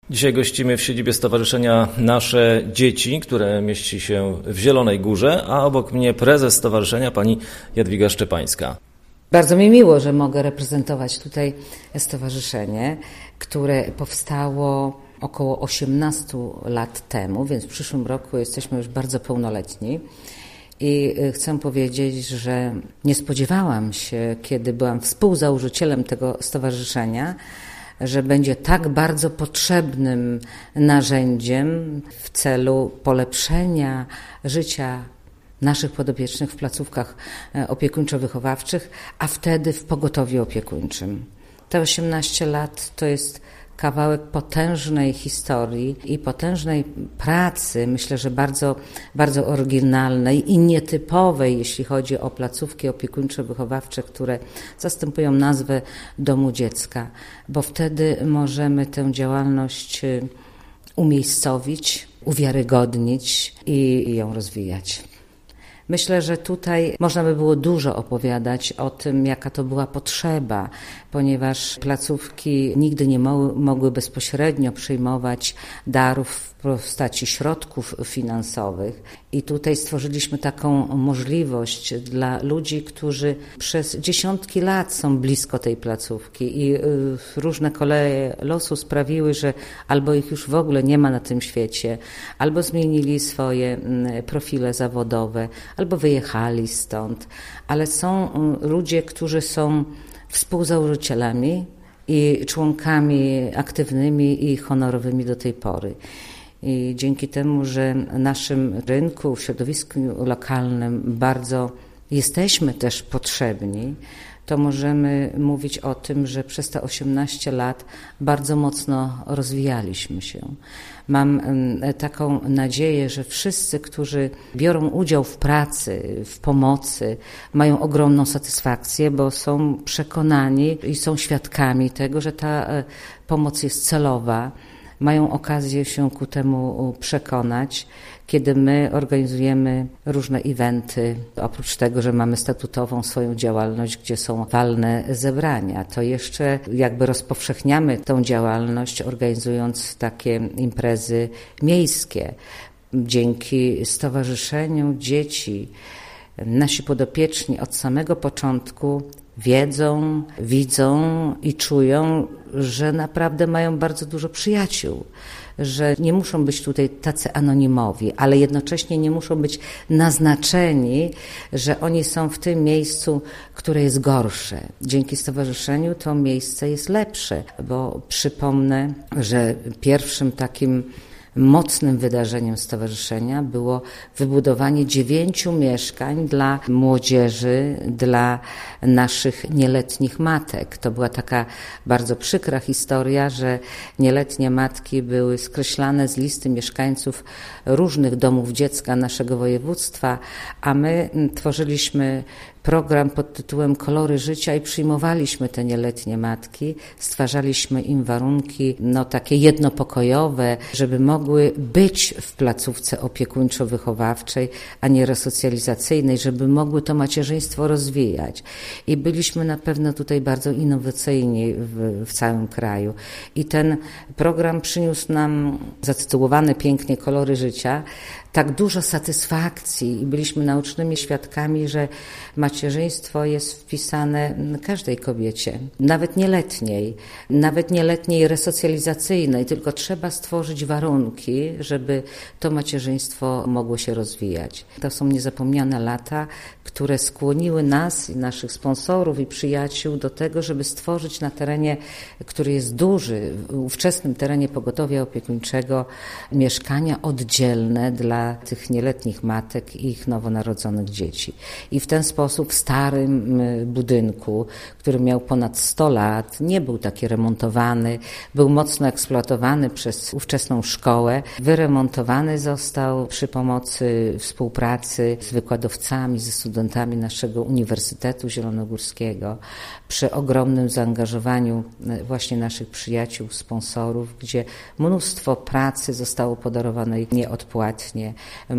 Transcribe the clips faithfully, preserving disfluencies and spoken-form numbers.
Dzisiaj gościmy w siedzibie Stowarzyszenia Nasze Dzieci, które mieści się w Zielonej Górze, a obok mnie prezes stowarzyszenia pani Jadwiga Szczepańska. Bardzo mi miło, że mogę reprezentować tutaj stowarzyszenie, które powstało około osiemnaście lat temu, więc w przyszłym roku jesteśmy już bardzo pełnoletni. I chcę powiedzieć, że nie spodziewałam się, kiedy byłam współzałożycielem tego stowarzyszenia, że będzie tak bardzo potrzebnym narzędziem w celu polepszenia życia naszych podopiecznych w placówkach opiekuńczo-wychowawczych, a wtedy w pogotowiu opiekuńczym. Te osiemnaście lat to jest kawałek potężnej historii i potężnej pracy, myślę, że bardzo, bardzo oryginalnej i nietypowej, jeśli chodzi o placówki opiekuńczo-wychowawcze, które zastępują nazwę domu dziecka, bo wtedy możemy tę działalność umiejscowić, uwiarygodnić i ją rozwijać. Myślę, że tutaj można by było dużo opowiadać o tym, jaka to była potrzeba, ponieważ placówki nigdy nie mo- mogły bezpośrednio przyjmować darów w postaci środków finansowych. I tutaj stworzyliśmy taką możliwość dla ludzi, którzy przez dziesiątki lat są blisko tej placówki i różne koleje losu sprawiły, że albo ich już w ogóle nie ma na tym świecie, albo zmienili swoje profile zawodowe, albo wyjechali stąd. Ale są ludzie, którzy są współzałożycielami i członkami aktywnymi i honorowymi do tej pory. I dzięki temu, że naszym rynku, w środowisku lokalnym bardzo jesteśmy też potrzebni, to możemy mówić o tym, że przez te osiemnaście lat bardzo mocno rozwijaliśmy się. Mam taką nadzieję, że wszyscy, którzy biorą udział w pracy, w pomocy, mają ogromną satysfakcję, bo są przekonani i są świadkami tego, że ta pomoc jest celowa. Mają okazję się ku temu przekonać, kiedy my organizujemy różne eventy. Oprócz tego, że mamy statutową swoją działalność, gdzie są walne zebrania, to jeszcze jakby rozpowszechniamy tą działalność, organizując takie imprezy miejskie. Dzięki Stowarzyszeniu Dzieci nasi podopieczni od samego początku wiedzą, widzą i czują, że naprawdę mają bardzo dużo przyjaciół, że nie muszą być tutaj tacy anonimowi, ale jednocześnie nie muszą być naznaczeni, że oni są w tym miejscu, które jest gorsze. Dzięki stowarzyszeniu to miejsce jest lepsze, bo przypomnę, że pierwszym takim mocnym wydarzeniem stowarzyszenia było wybudowanie dziewięciu mieszkań dla młodzieży, dla naszych nieletnich matek. To była taka bardzo przykra historia, że nieletnie matki były skreślane z listy mieszkańców różnych domów dziecka naszego województwa, a my tworzyliśmy program pod tytułem Kolory życia i przyjmowaliśmy te nieletnie matki, stwarzaliśmy im warunki no, takie jednopokojowe, żeby mogły być w placówce opiekuńczo-wychowawczej, a nie resocjalizacyjnej, żeby mogły to macierzyństwo rozwijać. I byliśmy na pewno tutaj bardzo innowacyjni w, w całym kraju. I ten program przyniósł nam, zatytułowany pięknie Kolory życia, tak dużo satysfakcji i byliśmy naocznymi świadkami, że macierzyństwo jest wpisane każdej kobiecie, nawet nieletniej, nawet nieletniej resocjalizacyjnej, tylko trzeba stworzyć warunki, żeby to macierzyństwo mogło się rozwijać. To są niezapomniane lata, które skłoniły nas i naszych sponsorów i przyjaciół do tego, żeby stworzyć na terenie, który jest duży, ówczesnym terenie pogotowia opiekuńczego, mieszkania oddzielne dla tych nieletnich matek i ich nowonarodzonych dzieci. I w ten sposób w starym budynku, który miał ponad sto lat, nie był taki remontowany, był mocno eksploatowany przez ówczesną szkołę. Wyremontowany został przy pomocy współpracy z wykładowcami, ze studentami naszego Uniwersytetu Zielonogórskiego, przy ogromnym zaangażowaniu właśnie naszych przyjaciół, sponsorów, gdzie mnóstwo pracy zostało podarowane nieodpłatnie. wykonanie.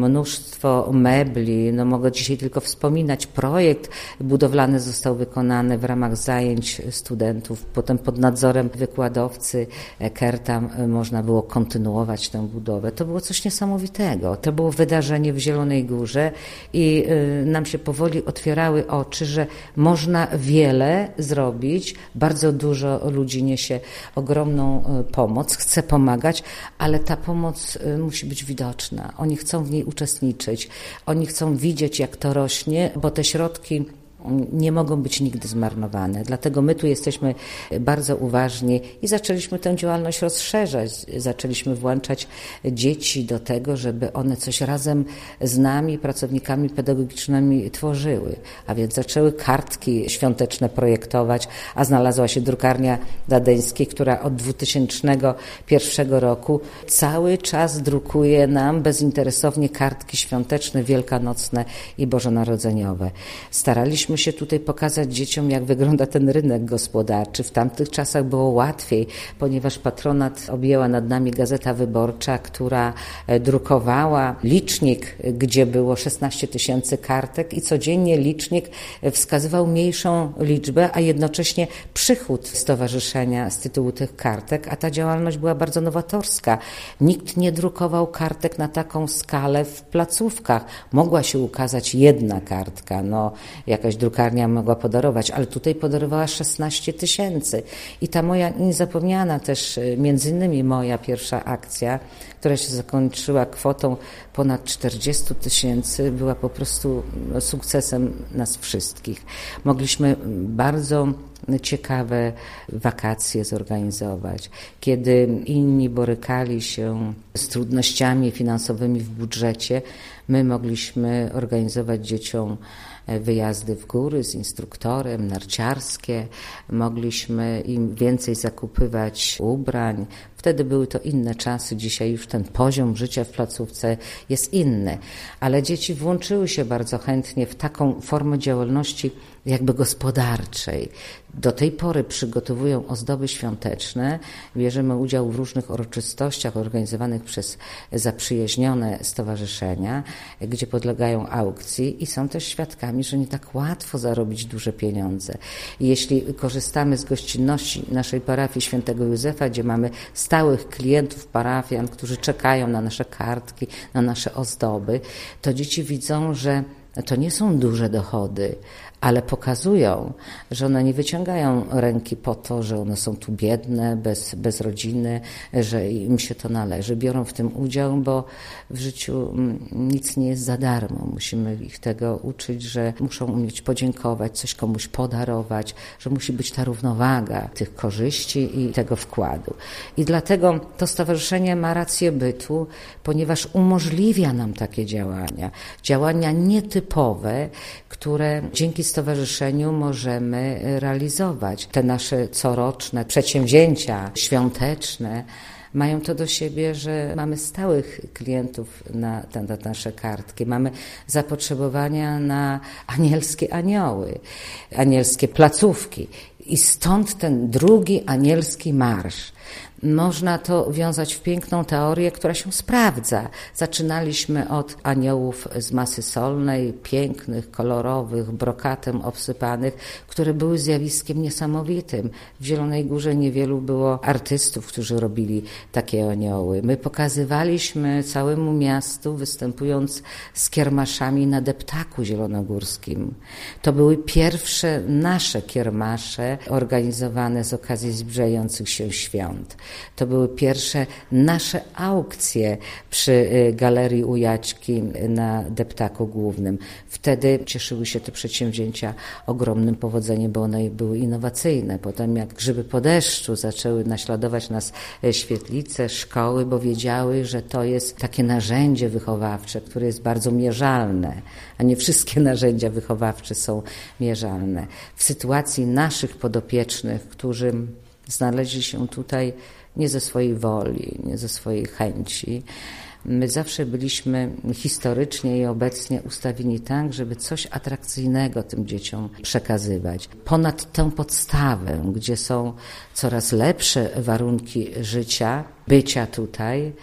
Mnóstwo mebli, no mogę dzisiaj tylko wspominać, projekt budowlany został wykonany w ramach zajęć studentów, potem pod nadzorem wykładowcy Kerta można było kontynuować tę budowę. To było coś niesamowitego. To było wydarzenie w Zielonej Górze i nam się powoli otwierały oczy, że można wiele zrobić, bardzo dużo ludzi niesie ogromną pomoc, chce pomagać, ale ta pomoc musi być widoczna. Oni chcą w niej uczestniczyć, oni chcą widzieć, jak to rośnie, bo te środki nie mogą być nigdy zmarnowane. Dlatego my tu jesteśmy bardzo uważni i zaczęliśmy tę działalność rozszerzać. Zaczęliśmy włączać dzieci do tego, żeby one coś razem z nami, pracownikami pedagogicznymi tworzyły. A więc zaczęły kartki świąteczne projektować, a znalazła się drukarnia Dadeńskiej, która od dwutysięcznego pierwszego roku cały czas drukuje nam bezinteresownie kartki świąteczne, wielkanocne i bożonarodzeniowe. Staraliśmy się tutaj pokazać dzieciom, jak wygląda ten rynek gospodarczy. W tamtych czasach było łatwiej, ponieważ patronat objęła nad nami Gazeta Wyborcza, która drukowała licznik, gdzie było szesnaście tysięcy kartek i codziennie licznik wskazywał mniejszą liczbę, a jednocześnie przychód stowarzyszenia z tytułu tych kartek, a ta działalność była bardzo nowatorska. Nikt nie drukował kartek na taką skalę w placówkach. Mogła się ukazać jedna kartka, no jakaś drukarnia mogła podarować, ale tutaj podarowała szesnaście tysięcy. I ta moja niezapomniana też, między innymi moja pierwsza akcja, która się zakończyła kwotą ponad czterdzieści tysięcy, była po prostu sukcesem nas wszystkich. Mogliśmy bardzo ciekawe wakacje zorganizować. Kiedy inni borykali się z trudnościami finansowymi w budżecie, my mogliśmy organizować dzieciom wyjazdy w góry z instruktorem, narciarskie. Mogliśmy im więcej zakupywać ubrań. Wtedy były to inne czasy, dzisiaj już ten poziom życia w placówce jest inny. Ale dzieci włączyły się bardzo chętnie w taką formę działalności jakby gospodarczej. Do tej pory przygotowują ozdoby świąteczne, bierzemy udział w różnych uroczystościach organizowanych przez zaprzyjaźnione stowarzyszenia, gdzie podlegają aukcji i są też świadkami, że nie tak łatwo zarobić duże pieniądze. Jeśli korzystamy z gościnności naszej parafii Świętego Józefa, gdzie mamy stałych klientów, parafian, którzy czekają na nasze kartki, na nasze ozdoby, to dzieci widzą, że to nie są duże dochody, ale pokazują, że one nie wyciągają ręki po to, że one są tu biedne, bez, bez rodziny, że im się to należy. Biorą w tym udział, bo w życiu nic nie jest za darmo. Musimy ich tego uczyć, że muszą umieć podziękować, coś komuś podarować, że musi być ta równowaga tych korzyści i tego wkładu. I dlatego to stowarzyszenie ma rację bytu, ponieważ umożliwia nam takie działania. Działania nietypowe, które dzięki stowarzyszeniu możemy realizować. Te nasze coroczne przedsięwzięcia świąteczne mają to do siebie, że mamy stałych klientów na, na, na nasze kartki. Mamy zapotrzebowania na anielskie anioły, anielskie placówki. I stąd ten drugi anielski marsz. Można to wiązać w piękną teorię, która się sprawdza. Zaczynaliśmy od aniołów z masy solnej, pięknych, kolorowych, brokatem obsypanych, które były zjawiskiem niesamowitym. W Zielonej Górze niewielu było artystów, którzy robili takie anioły. My pokazywaliśmy całemu miastu, występując z kiermaszami na deptaku zielonogórskim. To były pierwsze nasze kiermasze organizowane z okazji zbliżających się świąt. To były pierwsze nasze aukcje przy Galerii Ujaćki na deptaku głównym. Wtedy cieszyły się te przedsięwzięcia ogromnym powodzeniem, bo one były innowacyjne. Potem jak grzyby po deszczu zaczęły naśladować nas świetlice, szkoły, bo wiedziały, że to jest takie narzędzie wychowawcze, które jest bardzo mierzalne, a nie wszystkie narzędzia wychowawcze są mierzalne. W sytuacji naszych podopiecznych, którzy znaleźli się tutaj nie ze swojej woli, nie ze swojej chęci. My zawsze byliśmy historycznie i obecnie ustawieni tak, żeby coś atrakcyjnego tym dzieciom przekazywać. Ponad tę podstawę, gdzie są coraz lepsze warunki życia, bycia tutaj,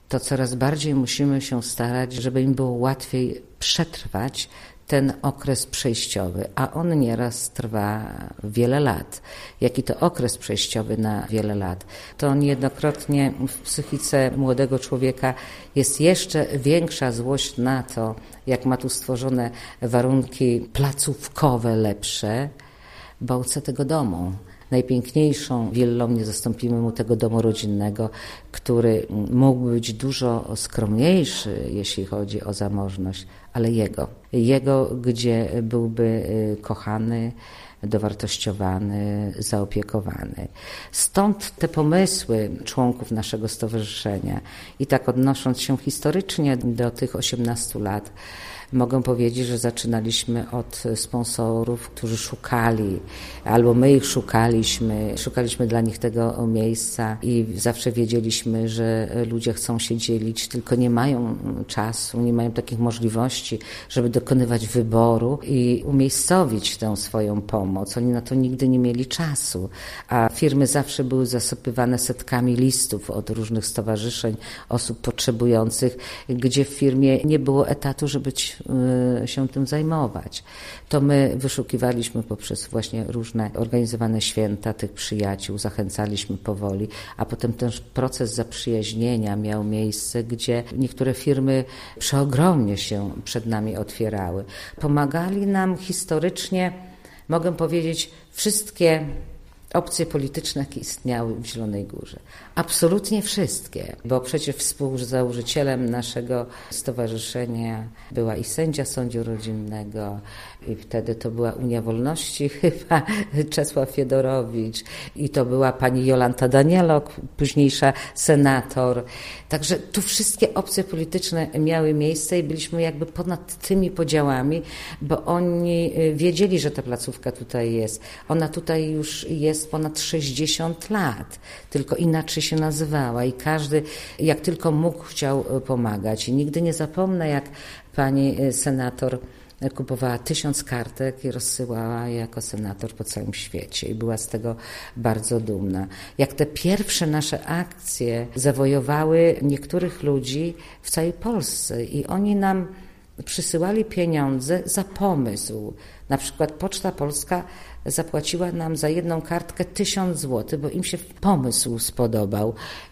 to coraz bardziej musimy się starać, żeby im było łatwiej przetrwać ten okres przejściowy, a on nieraz trwa wiele lat. Jaki to okres przejściowy na wiele lat? To niejednokrotnie w psychice młodego człowieka jest jeszcze większa złość na to, jak ma tu stworzone warunki placówkowe lepsze, bo chce tego domu. Najpiękniejszą willą nie zastąpimy mu tego domu rodzinnego, który mógłby być dużo skromniejszy, jeśli chodzi o zamożność, ale jego. Jego, gdzie byłby kochany, dowartościowany, zaopiekowany. Stąd te pomysły członków naszego stowarzyszenia. I tak odnosząc się historycznie do tych osiemnastu lat, mogę powiedzieć, że zaczynaliśmy od sponsorów, którzy szukali, albo my ich szukaliśmy, szukaliśmy dla nich tego miejsca i zawsze wiedzieliśmy, że ludzie chcą się dzielić, tylko nie mają czasu, nie mają takich możliwości, żeby dokonywać wyboru i umiejscowić tę swoją pomoc. Oni na to nigdy nie mieli czasu, a firmy zawsze były zasypywane setkami listów od różnych stowarzyszeń, osób potrzebujących, gdzie w firmie nie było etatu, żeby się tym zajmować. To my wyszukiwaliśmy poprzez właśnie różne organizowane święta tych przyjaciół, zachęcaliśmy powoli, a potem ten proces zaprzyjaźnienia miał miejsce, gdzie niektóre firmy przeogromnie się przed nami otwierały. Pomagali nam historycznie, mogę powiedzieć, wszystkie opcje polityczne, jakie istniały w Zielonej Górze. Absolutnie wszystkie, bo przecież współzałożycielem naszego stowarzyszenia była i sędzia Sądu Rodzinnego, i wtedy to była Unia Wolności chyba, Czesław Fiedorowicz, i to była pani Jolanta Danielok, późniejsza senator. Także tu wszystkie opcje polityczne miały miejsce i byliśmy jakby ponad tymi podziałami, bo oni wiedzieli, że ta placówka tutaj jest. Ona tutaj już jest ponad sześćdziesiąt lat, tylko inaczej się nazywała i każdy jak tylko mógł chciał pomagać. I nigdy nie zapomnę, jak pani senator kupowała tysiąc kartek i rozsyłała je jako senator po całym świecie i była z tego bardzo dumna. Jak te pierwsze nasze akcje zawojowały niektórych ludzi w całej Polsce i oni nam przysyłali pieniądze za pomysł. Na przykład Poczta Polska zapłaciła nam za jedną kartkę tysiąc złotych, bo im się pomysł spodobał.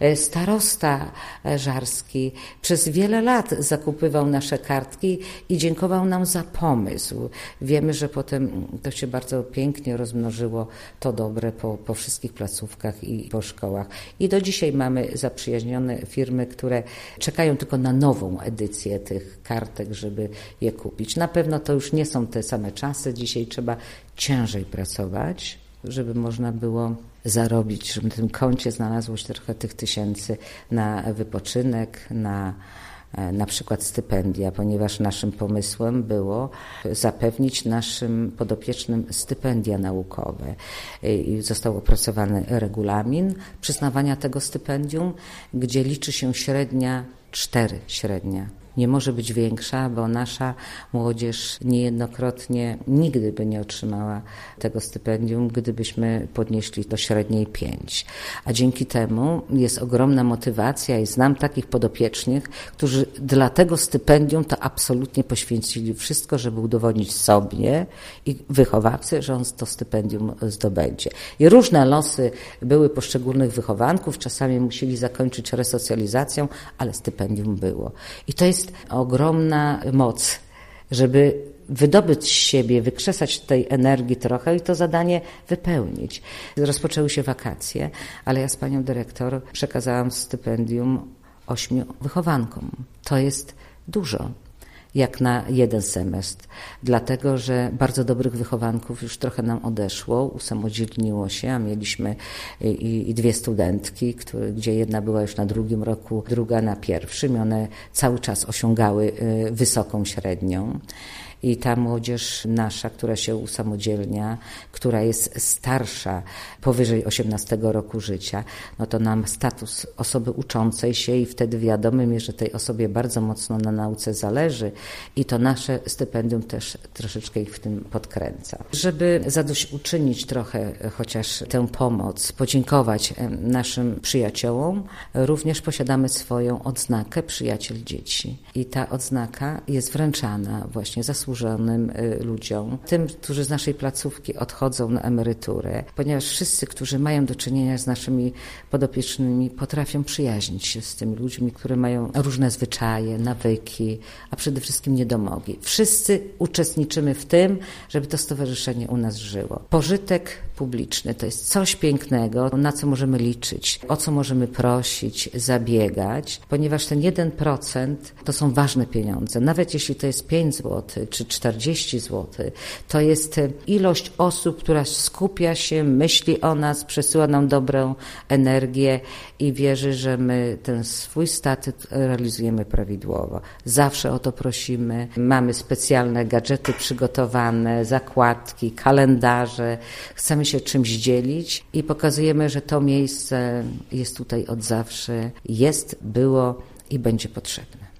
Starosta żarski przez wiele lat zakupywał nasze kartki i dziękował nam za pomysł. Wiemy, że potem to się bardzo pięknie rozmnożyło, to dobre po, po wszystkich placówkach i po szkołach. I do dzisiaj mamy zaprzyjaźnione firmy, które czekają tylko na nową edycję tych kartek, żeby je kupić. Na pewno to już nie są te same czasy. Dzisiaj trzeba ciężej pracować, żeby można było zarobić, żeby na tym koncie znalazło się trochę tych tysięcy na wypoczynek, na na przykład stypendia, ponieważ naszym pomysłem było zapewnić naszym podopiecznym stypendia naukowe. I został opracowany regulamin przyznawania tego stypendium, gdzie liczy się średnia, cztery średnia. Nie może być większa, bo nasza młodzież niejednokrotnie nigdy by nie otrzymała tego stypendium, gdybyśmy podnieśli do średniej pięć. A dzięki temu jest ogromna motywacja i znam takich podopiecznych, którzy dla tego stypendium to absolutnie poświęcili wszystko, żeby udowodnić sobie i wychowawcy, że on to stypendium zdobędzie. I różne losy były poszczególnych wychowanków, czasami musieli zakończyć resocjalizacją, ale stypendium było. I to jest ogromna moc, żeby wydobyć z siebie, wykrzesać tej energii trochę i to zadanie wypełnić. Rozpoczęły się wakacje, ale ja z panią dyrektor przekazałam stypendium ośmiu wychowankom. To jest dużo, jak na jeden semestr, dlatego że bardzo dobrych wychowanków już trochę nam odeszło, usamodzielniło się, a mieliśmy i, i dwie studentki, które, gdzie jedna była już na drugim roku, druga na pierwszym i one cały czas osiągały wysoką średnią. i ta młodzież nasza, która się usamodzielnia, która jest starsza, powyżej osiemnastego roku życia, no to nam status osoby uczącej się i wtedy wiadomym jest, że tej osobie bardzo mocno na nauce zależy i to nasze stypendium też troszeczkę ich w tym podkręca. Żeby zadośćuczynić trochę chociaż tę pomoc, podziękować naszym przyjaciołom, również posiadamy swoją odznakę Przyjaciel Dzieci. I ta odznaka jest wręczana właśnie zasłużonym ludziom, tym, którzy z naszej placówki odchodzą na emeryturę, ponieważ wszyscy, którzy mają do czynienia z naszymi podopiecznymi, potrafią przyjaźnić się z tymi ludźmi, które mają różne zwyczaje, nawyki, a przede wszystkim niedomogi. Wszyscy uczestniczymy w tym, żeby to stowarzyszenie u nas żyło. Pożytek publiczny to jest coś pięknego, na co możemy liczyć, o co możemy prosić, zabiegać, ponieważ ten jeden procent to są ważne pieniądze. Nawet jeśli to jest pięć złotych czy czterdzieści złotych, to jest ilość osób, która skupia się, myśli o nas, przesyła nam dobrą energię i wierzy, że my ten swój statut realizujemy prawidłowo. Zawsze o to prosimy. Mamy specjalne gadżety przygotowane, zakładki, kalendarze. Chcemy się czymś dzielić i pokazujemy, że to miejsce jest tutaj od zawsze, jest, było i będzie potrzebne.